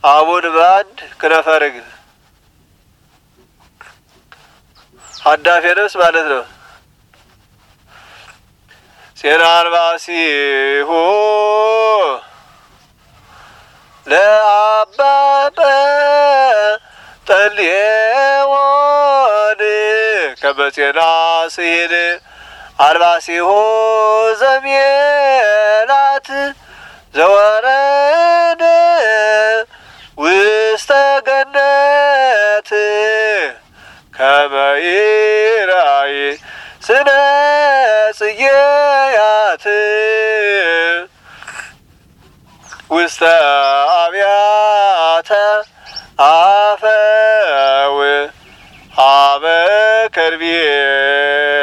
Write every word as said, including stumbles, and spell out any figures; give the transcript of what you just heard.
አቡን በአንድ ክነፈ ርግብ ሀዳፌ ነፍስ ማለት ነው። ጼና አልባሲሁ ለአባ ጰንጠሌዎን ከመ ጼና ስሂን አልባሲሁ ዘሜላት ዘወረደ ውስተ ገነት ከመ ይራይ ስነ ጽጌያት ውስተ አብያተ አፈው ሀበ ከርቤ